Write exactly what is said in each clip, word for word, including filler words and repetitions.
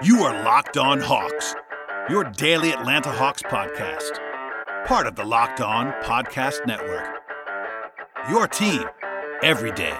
You are Locked On Hawks, your daily Atlanta Hawks podcast. Part of the Locked On Podcast Network. Your team every day.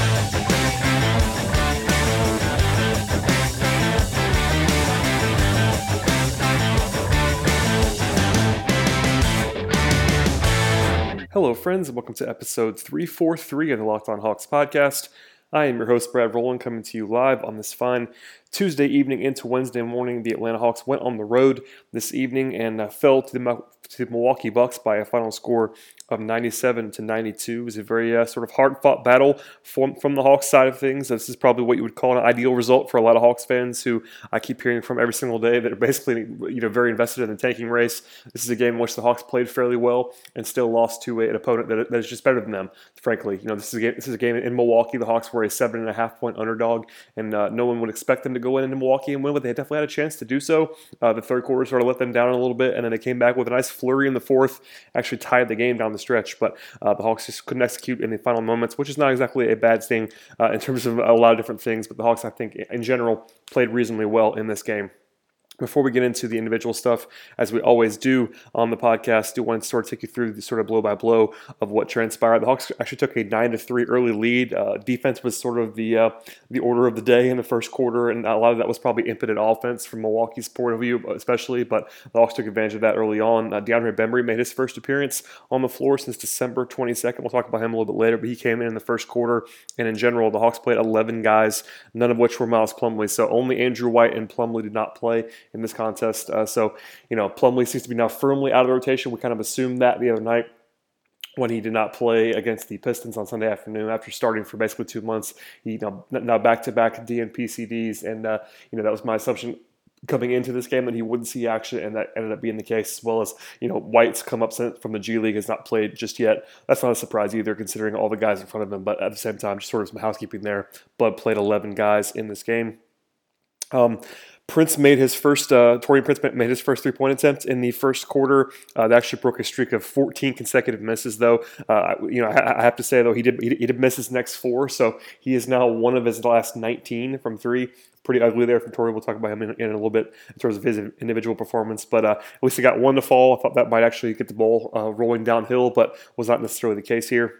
Hello, friends, and welcome to episode three forty-three of the Locked On Hawks podcast. I am your host, Brad Rowland, coming to you live on this fine Tuesday evening into Wednesday morning. The Atlanta Hawks went on the road this evening and uh, fell to the, to the Milwaukee Bucks by a final score of ninety-seven to ninety-two. It was a very uh, sort of hard-fought battle from, from the Hawks side of things. This is probably what you would call an ideal result for a lot of Hawks fans who I keep hearing from every single day that are basically you know very invested in the tanking race. This is a game in which the Hawks played fairly well and still lost to a, an opponent that, that is just better than them. Frankly, you know this is a game. This is a game in Milwaukee. The Hawks were a seven and a half point underdog, and uh, no one would expect them to go in into Milwaukee and win, but they definitely had a chance to do so. Uh, the third quarter sort of let them down a little bit, and then they came back with a nice flurry in the fourth, actually tied the game down the stretch. But uh, the Hawks just couldn't execute in the final moments, which is not exactly a bad thing uh, in terms of a lot of different things. But the Hawks, I think, in general, played reasonably well in this game. Before we get into the individual stuff, as we always do on the podcast, I do want to sort of take you through the sort of blow by blow of what transpired. The Hawks actually took a nine to three early lead. Uh, defense was sort of the uh, the order of the day in the first quarter, and a lot of that was probably impotent offense from Milwaukee's point of view, especially. But the Hawks took advantage of that early on. Uh, DeAndre Bembry made his first appearance on the floor since December twenty-second. We'll talk about him a little bit later, but he came in in the first quarter. And in general, the Hawks played eleven guys, none of which were Miles Plumlee. So only Andrew White and Plumlee did not play in this contest. Uh, so, you know, Plumlee seems to be now firmly out of the rotation. We kind of assumed that the other night when he did not play against the Pistons on Sunday afternoon after starting for basically two months. He you know, now back-to-back D N P C Ds, and, uh, you know, that was my assumption coming into this game that he wouldn't see action, and that ended up being the case, as well as, you know, White's come up from the G League, has not played just yet. That's not a surprise either, considering all the guys in front of him, but at the same time, just sort of some housekeeping there. Bud played eleven guys in this game. Um, Prince made his first, uh, Taurean Prince made his first three-point attempt in the first quarter. Uh, that actually broke a streak of fourteen consecutive misses, though. Uh, you know, I, I have to say, though, he did he did miss his next four, so he is now one of his last nineteen from three. Pretty ugly there from Taurean. We'll talk about him in, in a little bit in terms of his individual performance, but uh, at least he got one to fall. I thought that might actually get the ball uh, rolling downhill, but was not necessarily the case here.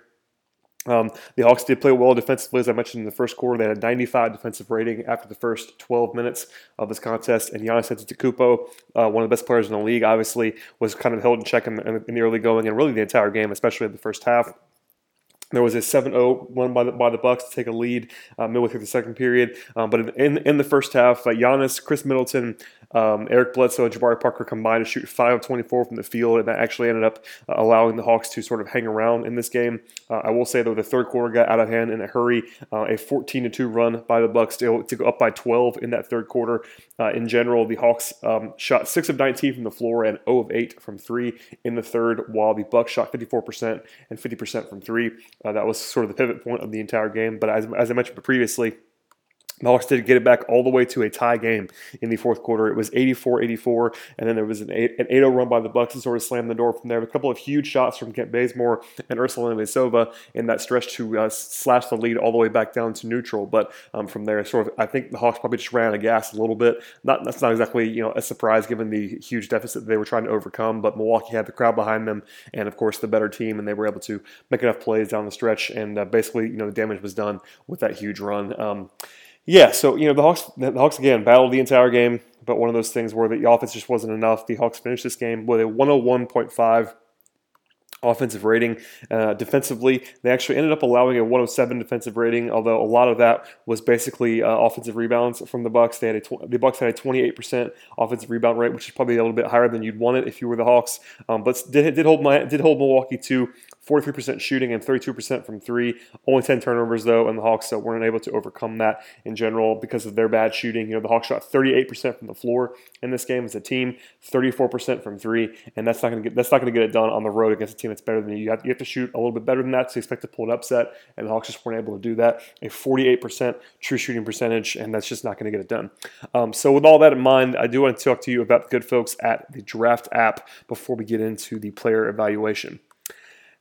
Um, the Hawks did play well defensively, as I mentioned in the first quarter. They had a ninety-five defensive rating after the first twelve minutes of this contest. And Giannis Antetokounmpo, uh, one of the best players in the league, obviously was kind of held in check in the, in the early going and really the entire game, especially in the first half. There was a seven oh won by the, by the Bucks to take a lead uh, midway through the second period. Um, but in in the first half, uh, Giannis, Chris Middleton, um, Eric Bledsoe, and Jabari Parker combined to shoot five of twenty-four from the field, and that actually ended up uh, allowing the Hawks to sort of hang around in this game. Uh, I will say, though, the third quarter got out of hand in a hurry. Uh, a fourteen to two run by the Bucks to, to go up by twelve in that third quarter. Uh, in general, the Hawks um, shot six of nineteen from the floor and zero of eight from three in the third, while the Bucks shot fifty-four percent and fifty percent from three. Uh, that was sort of the pivot point of the entire game. But as, as I mentioned previously, the Hawks did get it back all the way to a tie game in the fourth quarter. It was eighty-four eighty-four, and then there was an eight oh run by the Bucks to sort of slam the door from there. A couple of huge shots from Kent Bazemore and Ursula Ilyasova in that stretch to uh, slash the lead all the way back down to neutral. But um, from there, sort of, I think the Hawks probably just ran out of gas a little bit. Not That's not exactly you know a surprise given the huge deficit that they were trying to overcome, but Milwaukee had the crowd behind them and, of course, the better team, and they were able to make enough plays down the stretch, and uh, basically, you know, the damage was done with that huge run. Um, Yeah, so, you know, the Hawks, the Hawks again, battled the entire game, but one of those things where the offense just wasn't enough. The Hawks finished this game with a one oh one point five offensive rating. Uh, defensively, they actually ended up allowing a one oh seven defensive rating, although a lot of that was basically uh, offensive rebounds from the Bucks. They had a tw- the Bucks had a twenty-eight percent offensive rebound rate, which is probably a little bit higher than you'd want it if you were the Hawks, um, but did, did hold my, did hold Milwaukee to forty-three percent shooting and thirty-two percent from three. Only ten turnovers, though, and the Hawks uh, weren't able to overcome that in general because of their bad shooting. You know, the Hawks shot thirty-eight percent from the floor in this game as a team, thirty-four percent from three, and that's not going to get that's not going to get it done on the road against a team that's better than you. You have, you have to shoot a little bit better than that to expect to pull an upset, and the Hawks just weren't able to do that. A forty-eight percent true shooting percentage, and that's just not going to get it done. Um, so with all that in mind, I do want to talk to you about the good folks at the Draft app before we get into the player evaluation.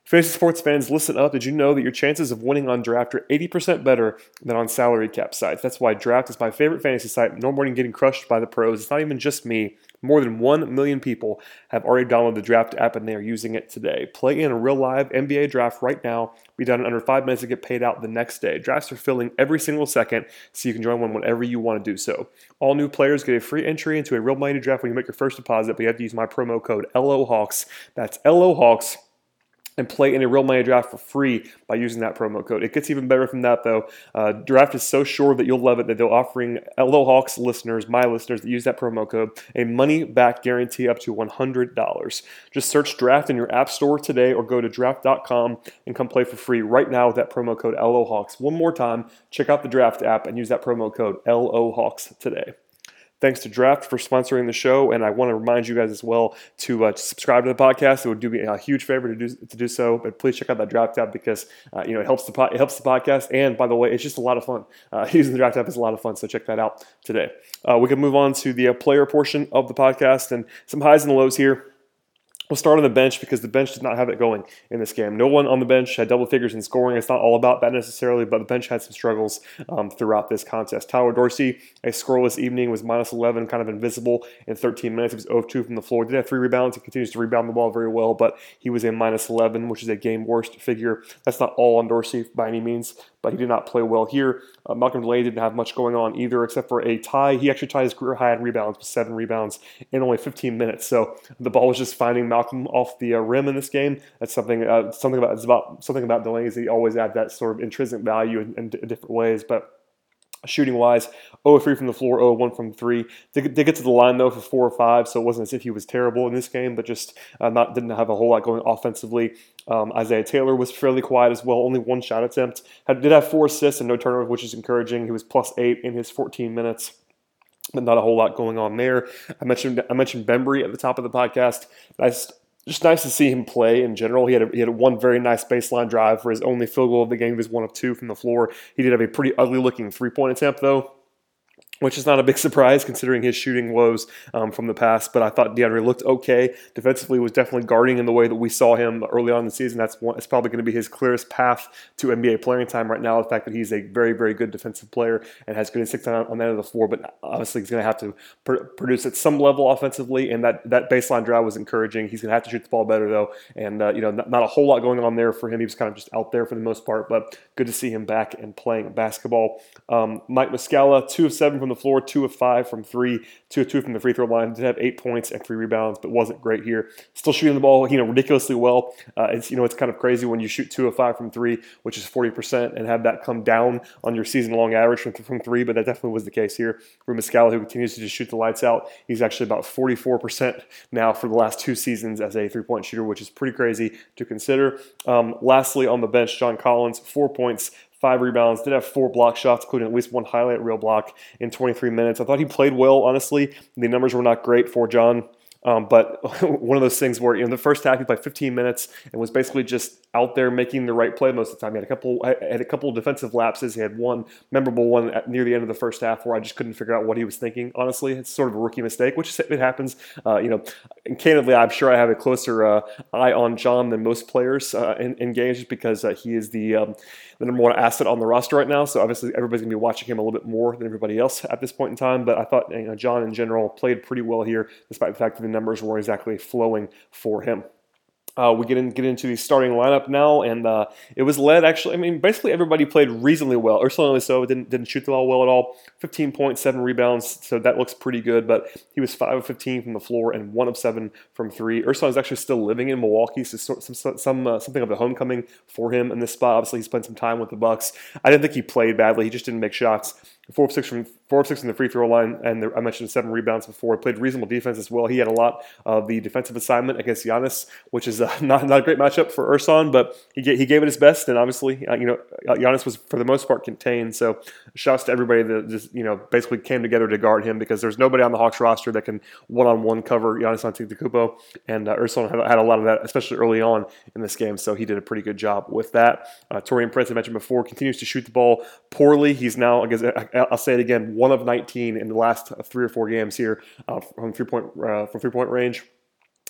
Fantasy sports fans, listen up. Did you know that your chances of winning on Draft are eighty percent better than on salary cap sites? That's why Draft is my favorite fantasy site. No more than getting crushed by the pros. It's not even just me. More than one million people have already downloaded the Draft app and they are using it today. Play in a real live N B A draft right now. Be done in under five minutes and get paid out the next day. Drafts are filling every single second, so you can join one whenever you want to do so. All new players get a free entry into a real money draft when you make your first deposit, but you have to use my promo code L O Hawks. That's L O Hawks. And play in a real money draft for free by using that promo code. It gets even better from that, though. Uh, draft is so sure that you'll love it that they're offering L O Hawks listeners, my listeners that use that promo code, a money-back guarantee up to one hundred dollars. Just search Draft in your app store today or go to draft dot com and come play for free right now with that promo code L O Hawks. One more time, check out the Draft app and use that promo code L O Hawks today. Thanks to Draft for sponsoring the show, and I want to remind you guys as well to, uh, to subscribe to the podcast. It would do me a huge favor to do to do so. But please check out that Draft app because uh, you know it helps the po- it helps the podcast. And by the way, it's just a lot of fun. Uh, using the Draft app is a lot of fun, so check that out today. Uh, we can move on to the uh, player portion of the podcast and some highs and lows here. We'll start on the bench because the bench did not have it going in this game. No one on the bench had double figures in scoring. It's not all about that necessarily, but the bench had some struggles um, throughout this contest. Tyler Dorsey, a scoreless evening, was minus eleven, kind of invisible in thirteen minutes. He was zero of two from the floor. Did have three rebounds. He continues to rebound the ball very well, but he was a minus eleven, which is a game worst figure. That's not all on Dorsey by any means, but he did not play well here. Uh, Malcolm Delaney didn't have much going on either, except for a tie. He actually tied his career high in rebounds with seven rebounds in only fifteen minutes. So the ball was just finding Malcolm off the uh, rim in this game. That's something. Uh, something about it's about something about Delaney is that he always adds that sort of intrinsic value in, in, in different ways, but. Shooting-wise, zero of three from the floor, zero of one from three. They, they get to the line, though, for four or five, so it wasn't as if he was terrible in this game, but just uh, not didn't have a whole lot going offensively. Um, Isaiah Taylor was fairly quiet as well, only one shot attempt. Had, did have four assists and no turnovers, which is encouraging. He was plus eight in his fourteen minutes. But not a whole lot going on there. I mentioned I mentioned Bembry at the top of the podcast. Nice. Just nice to see him play in general. He had a, he had a one very nice baseline drive for his only field goal of the game. He was one of two from the floor. He did have a pretty ugly-looking three-point attempt, though, which is not a big surprise considering his shooting woes um, from the past. But I thought DeAndre looked okay. Defensively was definitely guarding in the way that we saw him early on in the season. That's one, it's probably going to be his clearest path to N B A playing time right now, the fact that he's a very, very good defensive player and has good instincts on, on that end of the floor. But obviously he's going to have to pr- produce at some level offensively, and that, that baseline drive was encouraging. He's going to have to shoot the ball better, though. And, uh, you know, not, not a whole lot going on there for him. He was kind of just out there for the most part, but good to see him back and playing basketball. Um, Mike Muscala, two of seven from the floor, two of five from three, two of two from the free throw line. Did have eight points and three rebounds, but wasn't great here. Still shooting the ball, you know, ridiculously well. Uh, it's you know, it's kind of crazy when you shoot two of five from three, which is forty percent, and have that come down on your season-long average from, from three. But that definitely was the case here for Muscala, who continues to just shoot the lights out. He's actually about forty-four percent now for the last two seasons as a three-point shooter, which is pretty crazy to consider. Um, lastly, on the bench, John Collins, four points. Five rebounds, did have four block shots, including at least one highlight reel block in twenty-three minutes. I thought he played well, honestly. The numbers were not great for John. Um, but one of those things where, you know, the first half he played fifteen minutes and was basically just out there making the right play most of the time. He had a couple had a couple defensive lapses. He had one memorable one at, near the end of the first half where I just couldn't figure out what he was thinking. Honestly, it's sort of a rookie mistake, which it happens. Uh, you know, and candidly, I'm sure I have a closer uh, eye on John than most players uh, in, in games, just because uh, he is the um, the number one asset on the roster right now. So obviously, everybody's gonna be watching him a little bit more than everybody else at this point in time. But I thought, you know, John in general played pretty well here, despite the fact that the numbers weren't exactly flowing for him. Uh, we get in, get into the starting lineup now, and uh, it was led actually. I mean, basically everybody played reasonably well. Ursan Ilyasova didn't didn't shoot the ball well at all. fifteen point seven rebounds, so that looks pretty good. But he was five of fifteen from the floor and one of seven from three. Ursan is actually still living in Milwaukee, so some, some, some uh, something of a homecoming for him in this spot. Obviously, he spent some time with the Bucks. I didn't think he played badly. He just didn't make shots. Four of six from four of six from the free throw line, and the, I mentioned seven rebounds before. He played reasonable defense as well. He had a lot of the defensive assignment against Giannis, which is uh, not not a great matchup for Ursan, but he gave, he gave it his best. And obviously, uh, you know, Giannis was for the most part contained. So shouts to everybody that just you know basically came together to guard him, because there's nobody on the Hawks roster that can one on one cover Giannis Antetokounmpo, and uh, Ursan had, had a lot of that, especially early on in this game. So he did a pretty good job with that. Uh, Taurean Prince, I mentioned before, continues to shoot the ball poorly. He's now, I guess, I'll say it again, one of nineteen in the last three or four games here uh, from three point uh, from three point range.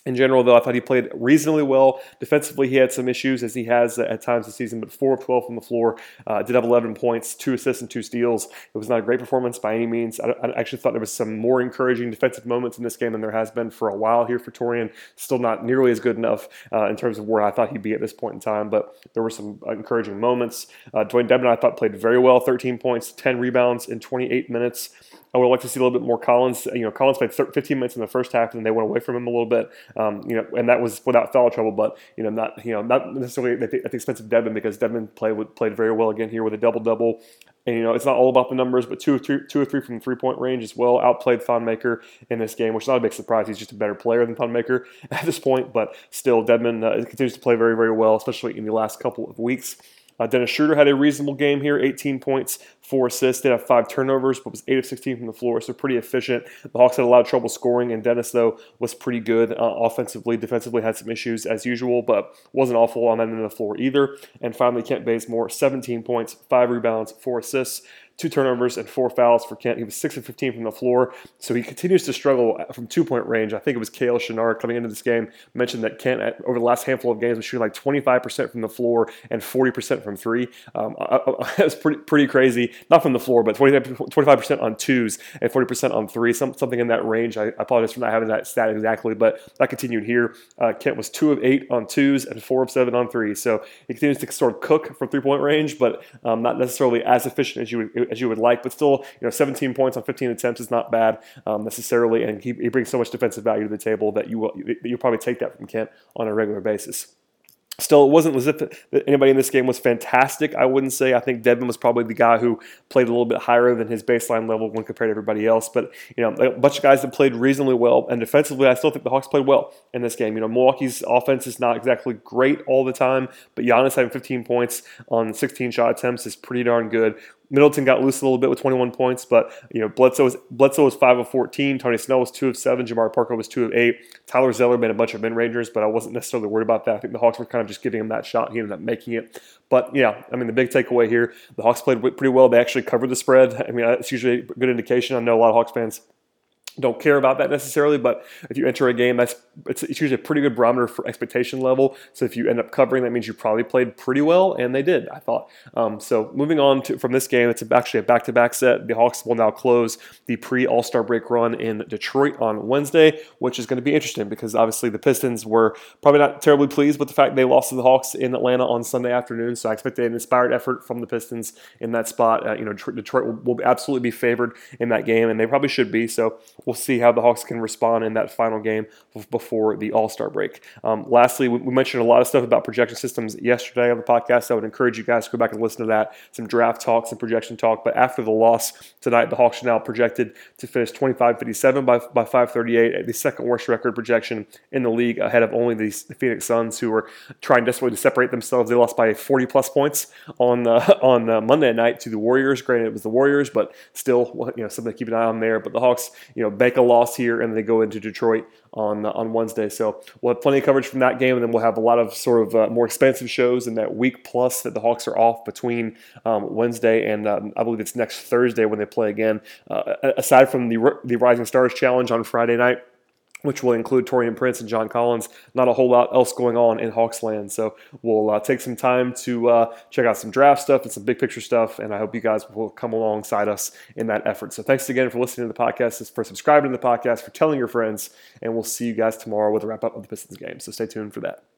In general, though, I thought he played reasonably well. Defensively, he had some issues, as he has at times this season, but four of twelve from the floor. Uh, did have eleven points, two assists, and two steals. It was not a great performance by any means. I, I actually thought there was some more encouraging defensive moments in this game than there has been for a while here for Taurean. Still not nearly as good enough uh, in terms of where I thought he'd be at this point in time, but there were some encouraging moments. Uh, Dwayne Dedmon, I thought, played very well, thirteen points, ten rebounds in twenty-eight minutes. I would like to see a little bit more Collins. You know, Collins played fifteen minutes in the first half, and they went away from him a little bit. Um, you know, and that was without foul trouble, but you know, not you know, not necessarily at the, at the expense of Dedmon, because Dedmon played played very well again here with a double double. And you know, it's not all about the numbers, but two or three, two or three from three point range as well. Outplayed Thonmaker in this game, which is not a big surprise. He's just a better player than Thonmaker at this point, but still, Dedmon uh, continues to play very, very well, especially in the last couple of weeks. Uh, Dennis Schroeder had a reasonable game here, eighteen points, four assists. Did have five turnovers, but was eight of sixteen from the floor, so pretty efficient. The Hawks had a lot of trouble scoring, and Dennis, though, was pretty good uh, offensively. Defensively had some issues as usual, but wasn't awful on that end of the floor either. And finally, Kent Bazemore, seventeen points, five rebounds, four assists. Two turnovers and four fouls for Kent. He was six of fifteen from the floor, so he continues to struggle from two-point range. I think it was Kale Chenard coming into this game mentioned that Kent, at, over the last handful of games, was shooting like twenty-five percent from the floor and forty percent from three. Um, That's pretty pretty crazy. Not from the floor, but twenty-five percent on twos and forty percent on three, some, something in that range. I, I apologize for not having that stat exactly, but that continued here. Uh, Kent was two of eight on twos and four of seven on threes, so he continues to sort of cook from three-point range, but um, not necessarily as efficient as you would as you would like, but still, you know, seventeen points on fifteen attempts is not bad um, necessarily, and he, he brings so much defensive value to the table that you will you'll probably take that from Kent on a regular basis. Still, it wasn't as if anybody in this game was fantastic, I wouldn't say. I think Dedmon was probably the guy who played a little bit higher than his baseline level when compared to everybody else. But, you know, a bunch of guys that played reasonably well. And defensively, I still think the Hawks played well in this game. You know, Milwaukee's offense is not exactly great all the time, but Giannis having fifteen points on sixteen shot attempts is pretty darn good. Middleton got loose a little bit with twenty-one points, but you know Bledsoe was Bledsoe was five of fourteen. Tony Snell was two of seven. Jabari Parker was two of eight. Tyler Zeller made a bunch of mid-rangers, but I wasn't necessarily worried about that. I think the Hawks were kind of just giving him that shot. He ended up making it. But yeah, I mean the big takeaway here: the Hawks played pretty well. They actually covered the spread. I mean it's usually a good indication. I know a lot of Hawks fans don't care about that necessarily, but if you enter a game, that's it's, it's usually a pretty good barometer for expectation level. So if you end up covering, that means you probably played pretty well, and they did, I thought. Um, so moving on to, from this game, it's actually a back-to-back set. The Hawks will now close the pre-All-Star break run in Detroit on Wednesday, which is going to be interesting because obviously the Pistons were probably not terribly pleased with the fact they lost to the Hawks in Atlanta on Sunday afternoon. So I expect an inspired effort from the Pistons in that spot. Uh, you know, Detroit will, will absolutely be favored in that game, and they probably should be. So we'll see how the Hawks can respond in that final game before the All-Star break. Um, lastly, we mentioned a lot of stuff about projection systems yesterday on the podcast. I would encourage you guys to go back and listen to that, some draft talk, some projection talk. But after the loss tonight, the Hawks are now projected to finish twenty-five fifty-seven by, by five thirty-eight, the second worst record projection in the league, ahead of only the Phoenix Suns, who were trying desperately to separate themselves. They lost by forty-plus points on uh, on uh, Monday night to the Warriors. Granted, it was the Warriors, but still, you know, something to keep an eye on there. But the Hawks, you know, bank a loss here, and they go into Detroit on uh, on Wednesday. So we'll have plenty of coverage from that game, and then we'll have a lot of sort of uh, more expansive shows in that week plus that the Hawks are off between um, Wednesday and uh, I believe it's next Thursday when they play again. Uh, aside from the the Rising Stars Challenge on Friday night, which will include Taurean Prince and John Collins. Not a whole lot else going on in Hawks land. So we'll uh, take some time to uh, check out some draft stuff and some big picture stuff, and I hope you guys will come alongside us in that effort. So thanks again for listening to the podcast, for subscribing to the podcast, for telling your friends, and we'll see you guys tomorrow with a wrap-up of the Pistons game. So stay tuned for that.